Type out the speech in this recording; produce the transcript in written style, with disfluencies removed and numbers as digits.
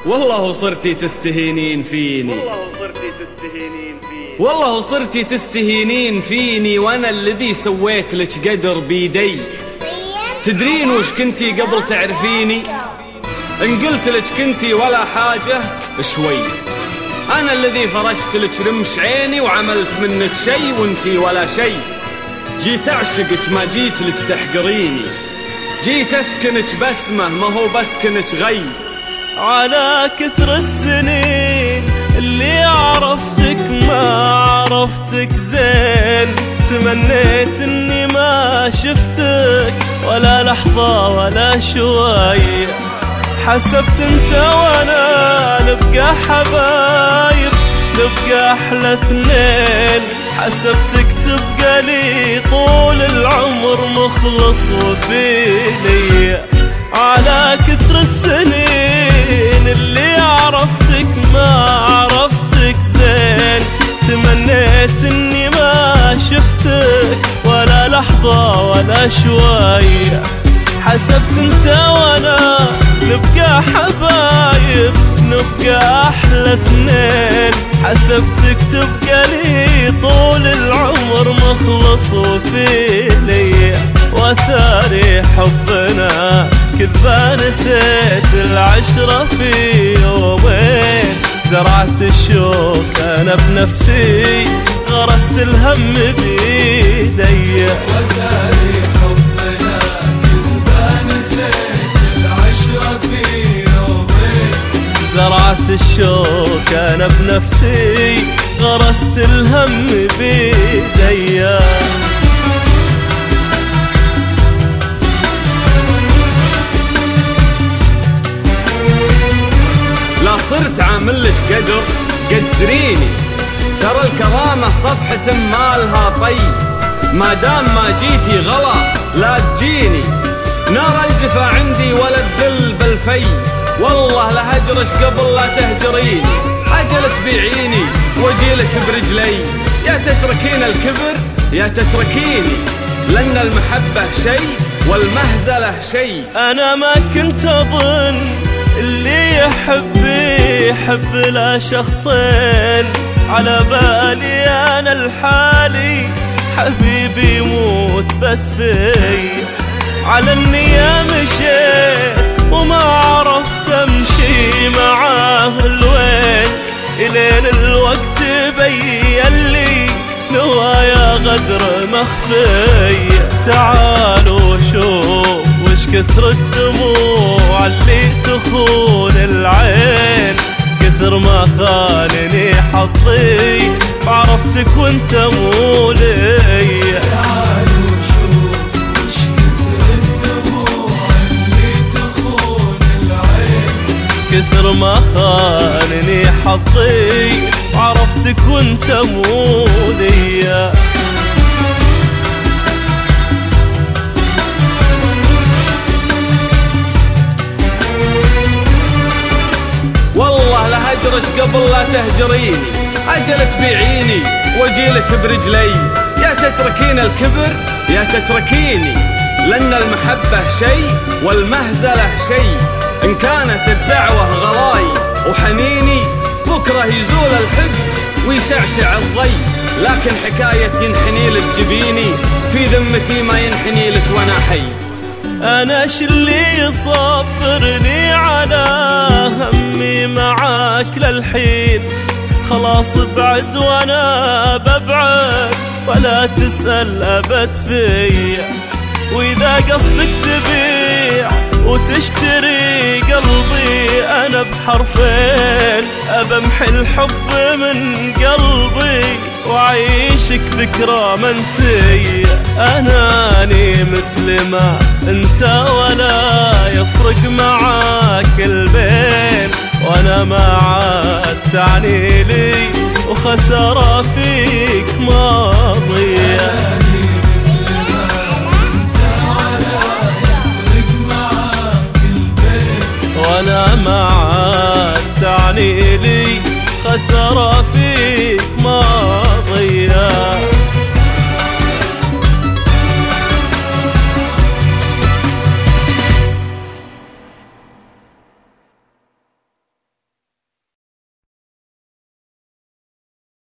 والله صرتي تستهينين فيني، والله صرتي تستهينين فيني، وانا الذي سويت لك قدر بيدي. تدرين وش كنتي قبل تعرفيني؟ ان قلت لك كنتي ولا حاجة شوي، انا الذي فرشت لك رمش عيني وعملت منك شي وانتي ولا شي. جيت اعشقك ما جيت لك تحقريني، جيت اسكنك بسمة ما هو بسكنك غي. على كثر السنين اللي عرفتك ما عرفتك زين، تمنيت اني ما شفتك ولا لحظة ولا شوي. حسبت انت وانا نبقى حبايب، نبقى احلى اثنين. حسبتك تبقى لي طول العمر مخلص وفي لي. على كثر السنين اللي عرفتك ما عرفتك زين، تمنيت اني ما شفتك ولا لحظة ولا شوية. حسبت انت وانا نبقى حبايب، نبقى احلى اثنين. حسبتك تبقى لي طول العمر مخلص وفي لي. وثاري حبنا كذبة نسيت العشرة في يومين. زرعت الشوك انا بنفسي، غرست الهم بيدي. وثاري حبنا كذبة نسيت العشرة في يومين. زرعت الشوك انا بنفسي، غرست الهم بيدي. لا صرت عاملك قدر قدريني، ترى الكرامة صفحة مالها طي. ما دام ما جيتي غلا لا تجيني، نار الجفا عندي ولا الذل بالفي. والله لهجرش قبل لا تهجريني، عجل تبيعيني واجيلك برجلي. يا تتركين الكبر يا تتركيني، لأن المحبة شي والمهزلة شي. أنا ما كنت أظن اللي يحب لا شخصين. على بالي أنا الحالي حبيبي يموت بس بي. على النية مشيت وما عرفت أمشي معاه الوين، إلين الوقت بين لي نوايا غدر مخفي. تعالوا شوف وش كثر الدموع اللي تخون العين. كثر ما خانني حظي عرفتك وانت مو لي. تعالوا شوف وش كثر الدموع اللي تخون العين. كثر ما خانني حظي عرفتك وانت مو لي. والله لهجرش قبل لا تهجريني، عجل تبيعيني واجيلك برجلي. يا تتركين الكبر يا تتركيني، لأن المحبة شي والمهزلة شي. إن كانت الدعوة غلاي وحنيني، بكرة يزول الحقد ويشعشع الضي. لكن حكاية ينحني لك جبيني، في ذمتي ما ينحني لك وانا حي. أنا شلي يصبرني على همي معاك للحين. خلاص ابعد وانا ببعد، ولا تسأل أبد فيا. وإذا قصدك تبيع وتشتري قلبي أنا بحرفين، أبمحي الحب من قلبي وعيشك ذكرى منسية. أناني مثل ما أنت ولا يفرق معاك البين، وأنا ما عاد تعني لي وخسارة فيك ماضية. وأنا ما عاد تعني لي خسارة